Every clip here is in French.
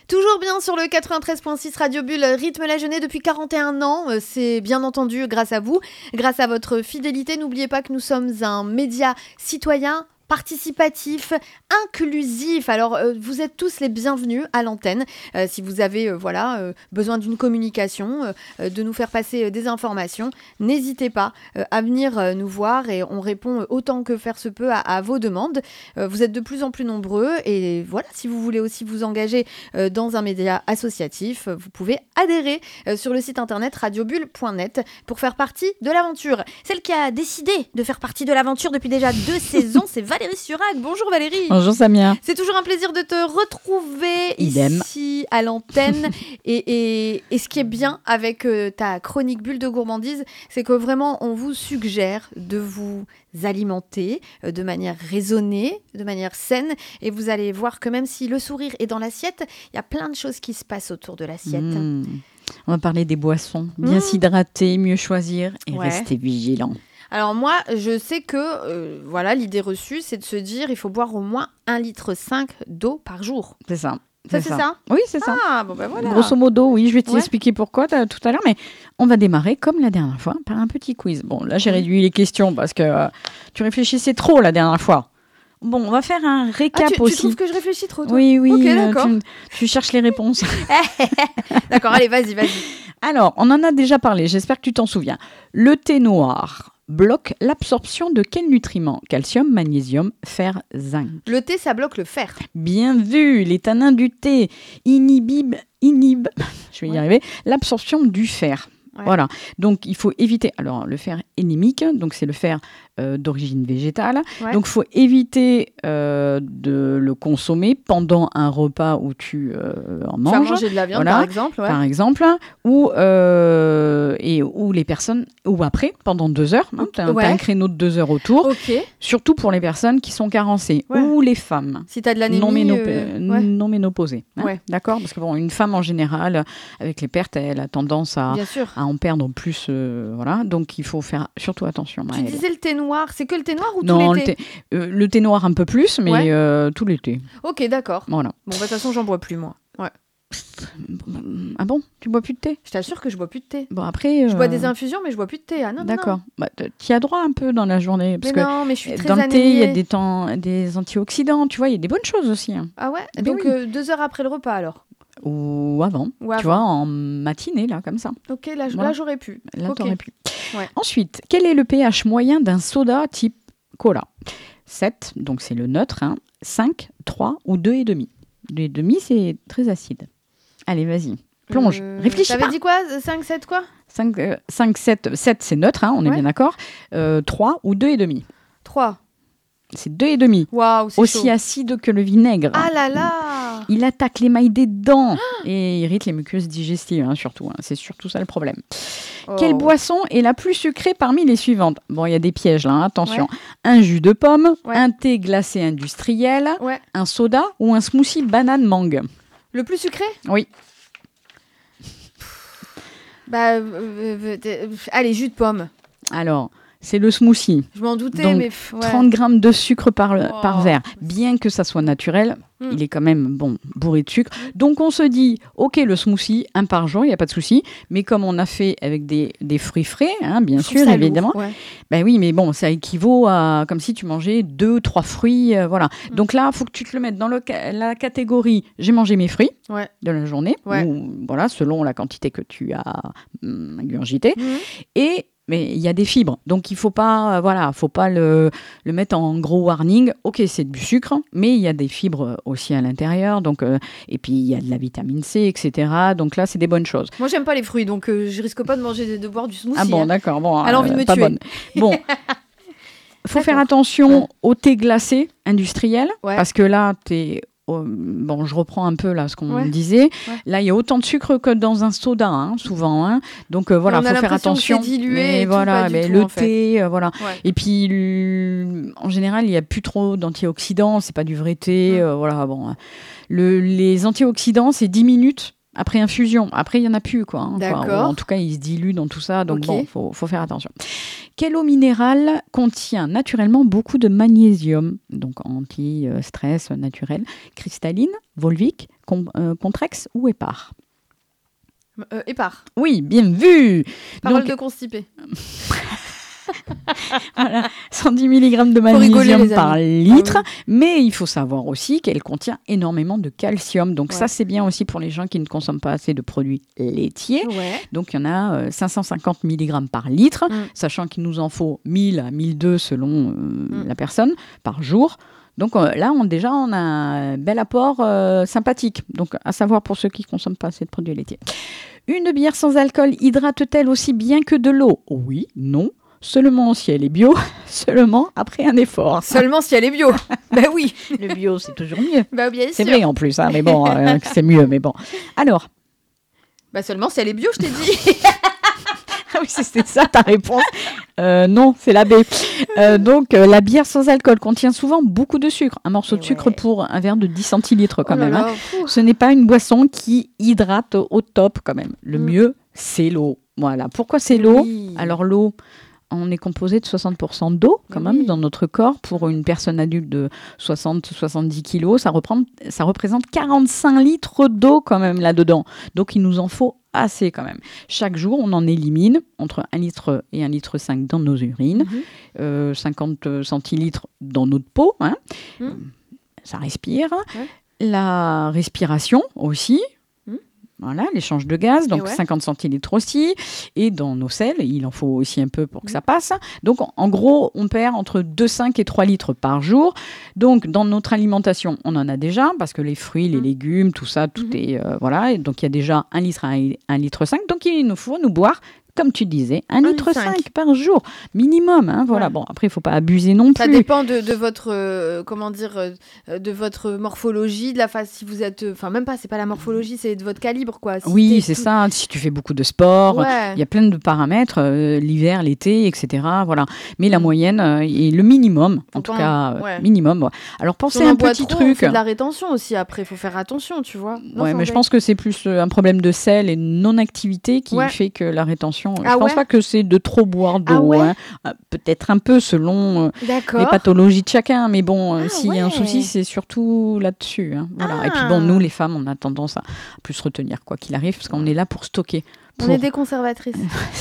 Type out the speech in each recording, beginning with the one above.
Toujours bien sur le 93.6 Radio Bulle, rythme la jeunesse depuis 41 ans. C'est bien entendu grâce à vous, grâce à votre fidélité. N'oubliez pas que nous sommes un média citoyen, participatif, inclusif. Alors, vous êtes tous les bienvenus à l'antenne. Si vous avez besoin d'une communication, de nous faire passer des informations, n'hésitez pas à venir nous voir et on répond autant que faire se peut à vos demandes. Vous êtes de plus en plus nombreux et voilà, si vous voulez aussi vous engager dans un média associatif, vous pouvez adhérer sur le site internet radiobulle.net pour faire partie de l'aventure. Celle qui a décidé de faire partie de l'aventure depuis déjà 2 saisons, c'est Valérie Surac. Bonjour Valérie. Bonjour Samia. C'est toujours un plaisir de te retrouver Idem. Ici à l'antenne. et ce qui est bien avec ta chronique Bulle de gourmandise, c'est que vraiment on vous suggère de vous alimenter de manière raisonnée, de manière saine. Et vous allez voir que même si le sourire est dans l'assiette, il y a plein de choses qui se passent autour de l'assiette. On va parler des boissons. Bien s'hydrater, mieux choisir et rester vigilant. Alors moi, je sais que l'idée reçue, c'est de se dire il faut boire au moins 1,5 litre d'eau par jour. C'est ça. C'est ça. Oui, c'est ça. Ah, bon ben voilà. Grosso modo, oui, je vais t'expliquer pourquoi tout à l'heure, mais on va démarrer, comme la dernière fois, par un petit quiz. Bon, là, j'ai réduit les questions parce que tu réfléchissais trop la dernière fois. Bon, on va faire un récap aussi. Tu trouves que je réfléchis trop, toi ? Oui, ok, d'accord. Tu cherches les réponses. D'accord, allez, vas-y. Alors, on en a déjà parlé, j'espère que tu t'en souviens. Le thé noir bloque l'absorption de quels nutriments ? Calcium, magnésium, fer, zinc. Le thé, ça bloque le fer. Bien vu, les tanins du thé inhibent, je vais y arriver, l'absorption du fer. Ouais. Voilà, donc il faut éviter, alors le fer énémique, donc c'est le fer d'origine végétale, donc il faut éviter de le consommer pendant un repas où tu en manges. Tu vas manger de la viande par exemple. Par exemple, ou les personnes, ou après, pendant 2 heures, tu as un créneau de 2 heures autour, surtout pour les personnes qui sont carencées, ou les femmes si tu as de l'anémie, non ménopausées. D'accord ? Parce que une femme en général, avec les pertes, elle a tendance à en perdre plus. Donc il faut faire surtout attention. Tu disais le thé noir, c'est que le thé noir ou tous les thés ? Le thé noir un peu plus, mais tous les thés. Ok, d'accord. Voilà. Bon, de toute façon, j'en bois plus, moi. Ouais. Ah bon ? Tu bois plus de thé ? Je t'assure que je bois plus de thé. Bon, après... Je bois des infusions, mais je bois plus de thé. Ah non, d'accord. Tu y as droit un peu dans la journée. Parce mais je suis très dans le thé, il y a anémiée. des antioxydants, tu vois, il y a des bonnes choses aussi. Hein. Ah ouais ? Mais donc 2 heures après le repas, alors ? Ou avant, tu vois, en matinée, là, comme ça. Ok, là j'aurais pu. Là, t'aurais pu. Ouais. Ensuite, quel est le pH moyen d'un soda type cola ? 7, donc c'est le neutre, 5, 3 ou 2,5. 2,5, c'est très acide. Allez, vas-y, plonge, réfléchis pas. T'avais dit quoi ? 5, 7 quoi ? 5, 7, c'est neutre, on est bien d'accord. 3 ou 2,5. 3. C'est 2,5. Waouh, c'est aussi chaud. Acide que le vinaigre. Ah là là ! Il attaque l'émail des dents et irrite les muqueuses digestives, surtout. C'est surtout ça le problème. Oh. Quelle boisson est la plus sucrée parmi les suivantes ? Bon, il y a des pièges là, attention. Un jus de pomme, un thé glacé industriel, un soda ou un smoothie banane mangue. Le plus sucré ? Oui. Allez, jus de pomme. Alors... C'est le smoothie. Je m'en doutais, donc, mais... 30 grammes de sucre par verre. Bien que ça soit naturel, il est quand même bourré de sucre. Donc, on se dit, OK, le smoothie, 1 par jour, il n'y a pas de souci. Mais comme on a fait avec des fruits frais, bien sûr, évidemment. Ben oui, mais bon, ça équivaut à comme si tu mangeais 2-3 fruits. Voilà. Donc là, il faut que tu te le mettes dans la catégorie « j'ai mangé mes fruits » de la journée. Ou, selon la quantité que tu as ingurgité. Mais il y a des fibres, donc il faut pas le mettre en gros warning. Ok, c'est du sucre, mais il y a des fibres aussi à l'intérieur, donc et puis il y a de la vitamine C, etc. Donc là, c'est des bonnes choses. Moi, j'aime pas les fruits, donc je risque pas de boire du smoothie. Ah bon, d'accord. Bon, elle a envie de me pas tuer. Bonne. Bon, faut faire attention au thé glacé industriel, parce que là, je reprends un peu là ce qu'on disait. Là, il y a autant de sucre que dans un soda, souvent. Donc faut faire attention. Que c'est dilué. Mais le thé, Et puis, en général, il y a plus trop d'antioxydants. C'est pas du vrai thé. Les antioxydants, c'est 10 minutes après infusion. Après, il n'y en a plus, quoi. D'accord. En tout cas, il se dilue dans tout ça. Donc, bon, faut faire attention. Quelle eau minérale contient naturellement beaucoup de magnésium, donc anti-stress naturel, cristalline, volvique, Contrex ou épars? Épars. Oui, bien vu. Parole de constipé. Voilà, 110 mg de magnésium par litre, mais il faut savoir aussi qu'elle contient énormément de calcium. Donc ça, c'est bien aussi pour les gens qui ne consomment pas assez de produits laitiers. Donc il y en a 550 mg par litre, sachant qu'il nous en faut 1000 à 1200 selon la personne par jour. Donc là, on a un bel apport sympathique. Donc à savoir pour ceux qui ne consomment pas assez de produits laitiers. Une bière sans alcool hydrate-t-elle aussi bien que de l'eau? Oui, non. Seulement si elle est bio, seulement après un effort. Seulement si elle est bio. Ben oui. Le bio, c'est toujours mieux. Bah bien sûr. C'est vrai en plus, hein, mais bon, c'est mieux, mais bon. Alors. Bah seulement si elle est bio, je t'ai dit. Ah oui, c'était ça ta réponse. Non, c'est la B. Donc, la bière sans alcool contient souvent beaucoup de sucre. Un morceau de sucre pour un verre de 10 centilitres quand même. Hein. Ce n'est pas une boisson qui hydrate au top quand même. Le mieux, c'est l'eau. Voilà. Pourquoi c'est l'eau? Alors l'eau, on est composé de 60% d'eau quand même dans notre corps. Pour une personne adulte de 60-70 kilos, ça représente 45 litres d'eau quand même là-dedans. Donc, il nous en faut assez quand même. Chaque jour, on en élimine entre 1 litre et 1,5 litre dans nos urines, 50 centilitres dans notre peau. Hein. Ça respire. La respiration aussi. Voilà, l'échange de gaz, donc 50 centilitres aussi. Et dans nos selles, il en faut aussi un peu pour que ça passe. Donc, en gros, on perd entre 2,5 et 3 litres par jour. Donc, dans notre alimentation, on en a déjà, parce que les fruits, les légumes, tout ça, tout est... voilà, et donc il y a déjà 1 litre à 1,5 litre. Donc, il nous faut nous boire, comme tu disais, 1,5 litre par jour, minimum. Hein, voilà. Bon, après, il ne faut pas abuser non plus. Ça dépend de votre, comment dire, de votre morphologie, de la phase, si vous êtes... Enfin, même pas, c'est pas la morphologie, c'est de votre calibre, quoi. Si c'est ça. Si tu fais beaucoup de sport, il y a plein de paramètres, l'hiver, l'été, etc. Voilà. Mais la moyenne est le minimum, en tout cas, minimum. Ouais. Alors, pensez à un petit truc. On fait de la rétention aussi, après, il faut faire attention, tu vois. Oui, mais je pense que c'est plus un problème de sel et de non-activité qui fait que la rétention... je ne pense pas que c'est de trop boire d'eau. Hein. Peut-être un peu selon les pathologies de chacun. Mais bon, s'il y a un souci, c'est surtout là-dessus. Hein. Voilà. Et puis bon, nous, les femmes, on a tendance à plus se retenir, quoi qu'il arrive, parce qu'on est là pour stocker. On est des conservatrices.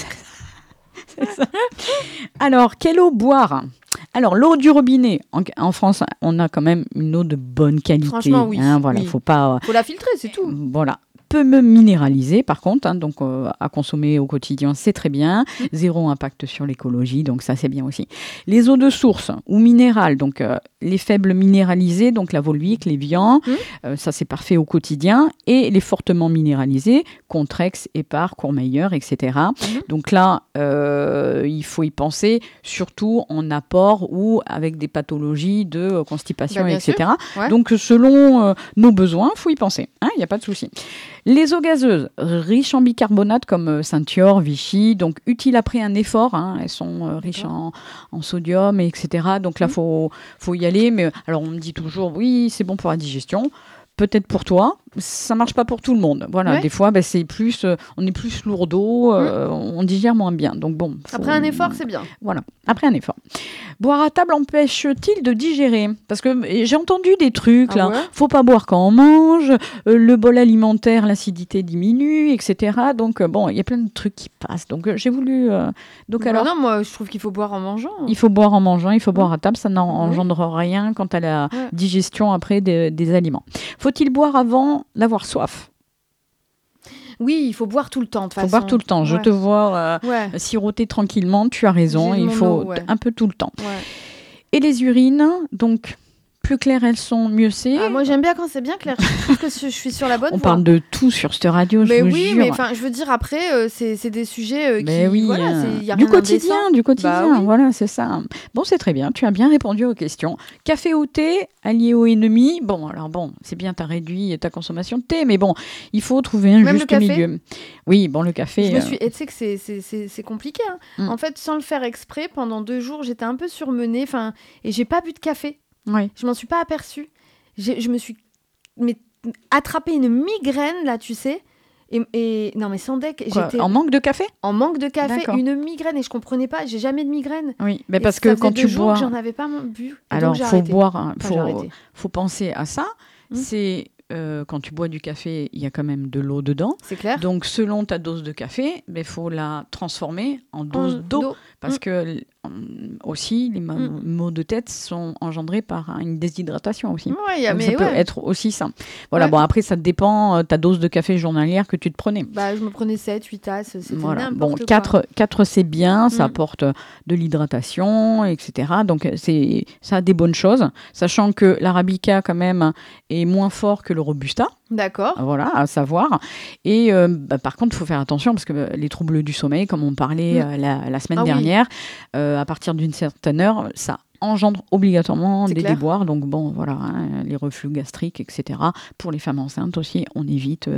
C'est ça. Alors, quelle eau boire? Alors, l'eau du robinet, en France, on a quand même une eau de bonne qualité. Franchement, oui. Hein, voilà, faut pas... faut la filtrer, c'est tout. Voilà. Peut me minéraliser par contre, hein, donc à consommer au quotidien, c'est très bien. Zéro impact sur l'écologie, donc ça c'est bien aussi. Les eaux de source ou minérales, donc les faibles minéralisées, donc la volvique, l'évian, ça c'est parfait au quotidien. Et les fortement minéralisées, Contrex, épars, Courmayeur, etc. Donc là, il faut y penser, surtout en apport ou avec des pathologies de constipation, etc. Donc selon nos besoins, il faut y penser, il n'y a pas de souci. Les eaux gazeuses, riches en bicarbonate comme Saint-Thior, Vichy, donc utiles après un effort. Elles sont riches en sodium, etc. Donc là, faut y aller. Mais alors, on me dit toujours, oui, c'est bon pour la digestion. Peut-être pour toi, ça marche pas pour tout le monde. Voilà, des fois, c'est plus, on est plus lourdeau, on digère moins bien. Donc bon. Après un effort, c'est bien. Voilà, après un effort. Boire à table empêche-t-il de digérer? Parce que j'ai entendu des trucs là. Faut pas boire quand on mange. Le bol alimentaire, l'acidité diminue, etc. Donc bon, il y a plein de trucs qui passent. Donc j'ai voulu. Alors. Non, moi, je trouve qu'il faut boire en mangeant. Il faut boire en mangeant. Il faut boire à table. Ça n'engendre rien quant à la digestion après des aliments. Faut-il boire avant d'avoir soif? Oui, il faut boire tout le temps. Il faut boire tout le temps. Je te vois siroter tranquillement. Tu as raison. Il faut un peu tout le temps. Et les urines, donc... plus claires elles sont, mieux c'est. Moi, j'aime bien quand c'est bien clair. Je trouve que je suis sur la bonne voie. On parle de tout sur cette radio, je vous jure. Mais je veux dire, après, c'est des sujets qui... y a du rien quotidien, voilà, c'est ça. Bon, c'est très bien, tu as bien répondu aux questions. Café ou thé, allié ou ennemi? Bon, alors bon, c'est bien, tu as réduit ta consommation de thé, mais bon, il faut trouver un juste milieu. Oui, bon, le café... Et tu sais que c'est compliqué. Hein. En fait, sans le faire exprès, pendant 2 jours, j'étais un peu surmenée, et j'ai pas bu de café. Je m'en suis pas aperçue. Je me suis attrapé une migraine, là, tu sais. Et non, mais sans deck, j'étais en manque de café. En manque de café, D'accord. une migraine, et je comprenais pas, j'ai jamais de migraine. Oui, mais Et parce ça que faisait quand 2 tu jours bois, que j'en avais pas bu. alors donc j'ai faut arrêté. boire, J'ai arrêté. faut penser à ça. C'est quand tu bois du café, il y a quand même de l'eau dedans. C'est clair. Donc selon ta dose de café, il faut la transformer en dose d'eau. Parce que aussi, les maux de tête sont engendrés par une déshydratation aussi. Ouais, donc ça peut être aussi ça. Voilà, bon, après, ça dépend ta dose de café journalière que tu te prenais. Bah, je me prenais 7, 8 tasses, c'était n'importe bon, quoi. 4 c'est bien, ça apporte de l'hydratation, etc. Donc ça a des bonnes choses, sachant que l'arabica, quand même, est moins fort que le robusta. D'accord. Voilà, à savoir. Et par contre, il faut faire attention parce que les troubles du sommeil, comme on parlait la semaine dernière, à partir d'une certaine heure, ça engendre obligatoirement des déboires. Donc bon, voilà, les reflux gastriques, etc. Pour les femmes enceintes aussi, on évite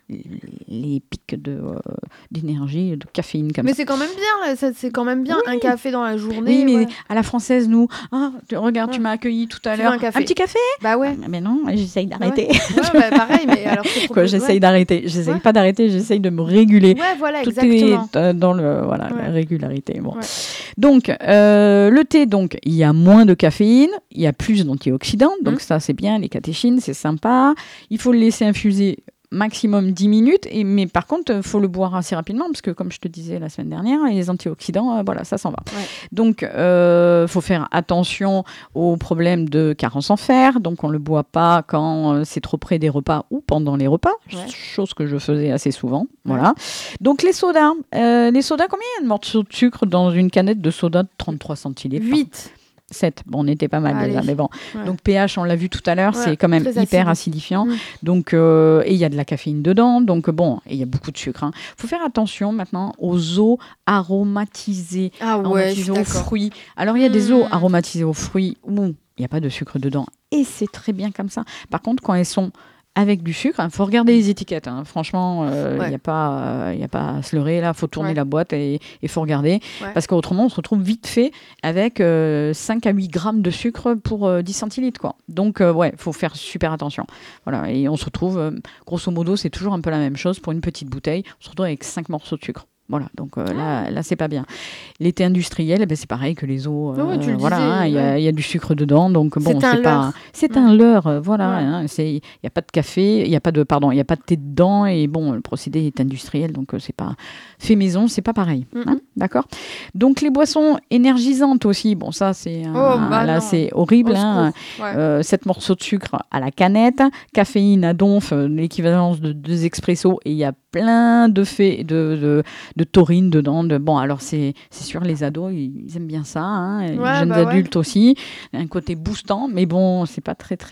les pics d'énergie, de caféine comme mais ça. c'est quand même bien, c'est quand même bien un café dans la journée. Oui, mais à la française, nous, regarde, tu m'as accueilli tout à l'heure. Un petit café? Bah ouais. Mais non, j'essaye d'arrêter. Ouais, pareil, mais alors c'est trop j'essaye d'arrêter. J'essaye pas d'arrêter, j'essaye de me réguler. Ouais, voilà, tout exactement. Est dans la régularité. Bon. Donc, le thé, donc, il y a moins de caféine, il y a plus d'antioxydants, donc ça, c'est bien, les catéchines, c'est sympa. Il faut le laisser infuser maximum 10 minutes, mais par contre, il faut le boire assez rapidement, parce que comme je te disais la semaine dernière, les antioxydants, voilà, ça s'en va. Ouais. Donc, faut faire attention aux problèmes de carence en fer, donc on ne le boit pas quand c'est trop près des repas ou pendant les repas, chose que je faisais assez souvent. Voilà. Donc, les sodas, combien il y a de morceaux de sucre dans une canette de soda de 33 centilitres? 8. 7. Bon, on n'était pas mal déjà, mais bon. Donc pH, on l'a vu tout à l'heure, c'est quand même hyper acidifiant. Donc, et il y a de la caféine dedans. Donc bon, et il y a beaucoup de sucre. Faut faire attention maintenant aux eaux aromatisées, aromatisées aux fruits. Alors, il y a des eaux aromatisées aux fruits où il n'y a pas de sucre dedans. Et c'est très bien comme ça. Par contre, quand elles sont avec du sucre, faut regarder les étiquettes. Franchement, il n'y a pas à se leurrer. Là, faut tourner la boîte et faut regarder. Parce qu'autrement, on se retrouve vite fait avec 5 à 8 grammes de sucre pour 10 centilitres. Quoi. Donc, faut faire super attention. Voilà. Et on se retrouve, grosso modo, c'est toujours un peu la même chose. Pour une petite bouteille, on se retrouve avec 5 morceaux de sucre. Voilà, donc là, c'est pas bien. Les thés industriels, c'est pareil que les eaux. Voilà, il y a du sucre dedans, donc bon, c'est un leurre. Voilà, il n'y a pas de café, il n'y a pas de thé dedans, et bon, le procédé est industriel, donc c'est pas fait maison, c'est pas pareil. D'accord. Donc les boissons énergisantes aussi, bon, ça c'est c'est horrible. 7 morceaux de sucre à la canette, caféine à donf, l'équivalence de 2 expressos, et il y a plein de taurine dedans. Bon, alors c'est sûr, les ados, ils aiment bien ça. Les jeunes adultes aussi. Un côté boostant, mais bon, c'est pas très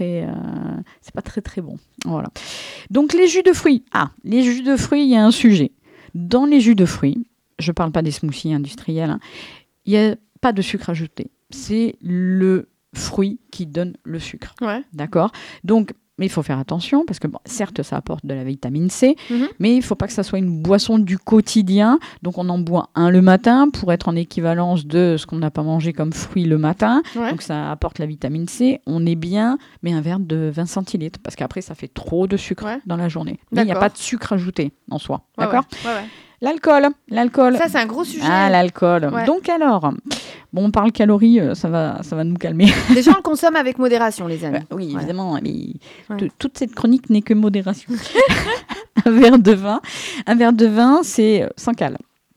bon. Voilà. Donc les jus de fruits. Les jus de fruits, il y a un sujet. Dans les jus de fruits, je parle pas des smoothies industriels, il n'y a pas de sucre ajouté. C'est le fruit qui donne le sucre. Ouais. D'accord ? Donc, mais il faut faire attention parce que, certes, ça apporte de la vitamine C, mais il ne faut pas que ça soit une boisson du quotidien. Donc, on en boit un le matin pour être en équivalence de ce qu'on n'a pas mangé comme fruit le matin. Ouais. Donc, ça apporte la vitamine C. On est bien, mais un verre de 20 centilitres parce qu'après, ça fait trop de sucre dans la journée. Mais il n'y a pas de sucre ajouté en soi. D'accord ? Ouais. L'alcool. Ça, c'est un gros sujet. L'alcool. Ouais. Donc alors, on parle calories, ça va nous calmer. Déjà, on le consomme avec modération, les amis. Oui, évidemment, mais toute cette chronique n'est que modération. Un verre de vin, c'est 100 calories.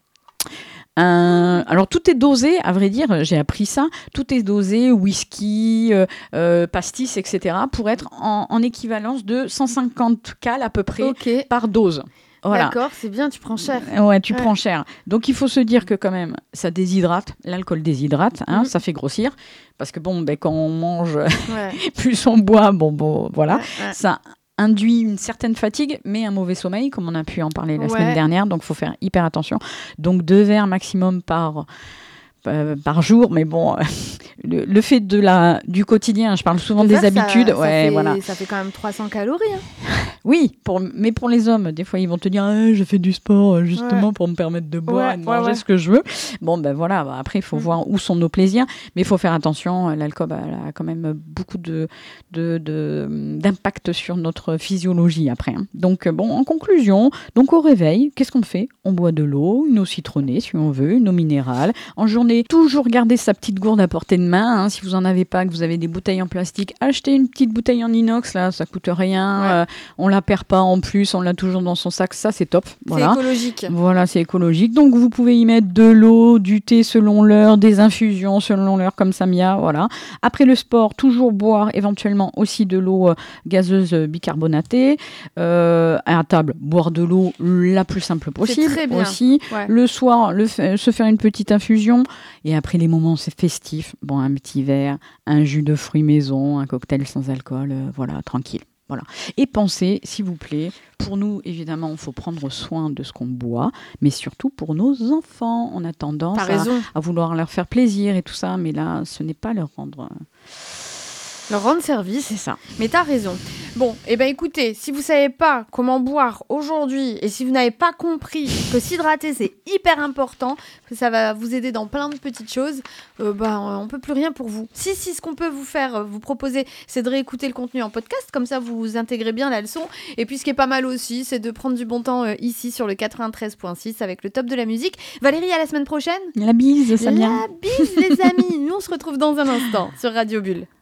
Alors tout est dosé, à vrai dire, j'ai appris ça, tout est dosé, whisky, pastis, etc., pour être en équivalence de 150 calories à peu près par dose. Voilà. D'accord, c'est bien, tu prends cher. Ouais, tu prends cher. Donc, il faut se dire que quand même, ça déshydrate. L'alcool déshydrate, ça fait grossir. Parce que quand on mange, plus on boit, voilà. Ça induit une certaine fatigue, mais un mauvais sommeil, comme on a pu en parler la semaine dernière. Donc, il faut faire hyper attention. Donc, 2 verres maximum par jour, mais le fait du quotidien, je parle souvent des habitudes. Ça fait quand même 300 calories. Hein. Oui, mais pour les hommes, des fois, ils vont te dire je fais du sport justement pour me permettre de boire et de manger ce que je veux. Bon, ben voilà, après, il faut voir où sont nos plaisirs, mais il faut faire attention. L'alcool a quand même beaucoup d'impact sur notre physiologie après. Hein. Donc, en conclusion, donc au réveil, qu'est-ce qu'on fait ? On boit de l'eau, une eau citronnée si on veut, une eau minérale. En journée, toujours garder sa petite gourde à portée de main. Hein. Si vous en avez pas, que vous avez des bouteilles en plastique, achetez une petite bouteille en inox, là, ça coûte rien. On la perd pas en plus, on l'a toujours dans son sac, ça c'est top. Voilà. C'est écologique. Voilà, c'est écologique. Donc vous pouvez y mettre de l'eau, du thé selon l'heure, des infusions selon l'heure comme Samia, voilà. Après le sport, toujours boire éventuellement aussi de l'eau gazeuse bicarbonatée. À table, boire de l'eau la plus simple possible. C'est très bien. Aussi. Ouais. Le soir, se faire une petite infusion. Et après les moments c'est festif, un petit verre, un jus de fruits maison, un cocktail sans alcool, voilà, tranquille. Voilà. Et pensez, s'il vous plaît, pour nous, évidemment, il faut prendre soin de ce qu'on boit, mais surtout pour nos enfants. On a tendance à vouloir leur faire plaisir et tout ça, mais là, ce n'est pas leur rendre service. C'est ça. Mais t'as raison. Bon, écoutez, si vous savez pas comment boire aujourd'hui et si vous n'avez pas compris que s'hydrater c'est hyper important, que ça va vous aider dans plein de petites choses, on peut plus rien pour vous. Si ce qu'on peut vous proposer, c'est de réécouter le contenu en podcast, comme ça vous intégrez bien la leçon. Et puis ce qui est pas mal aussi, c'est de prendre du bon temps ici sur le 93.6 avec le top de la musique. Valérie, à la semaine prochaine. La bise, Samia. La bise, les amis. Nous on se retrouve dans un instant sur Radio Bulle.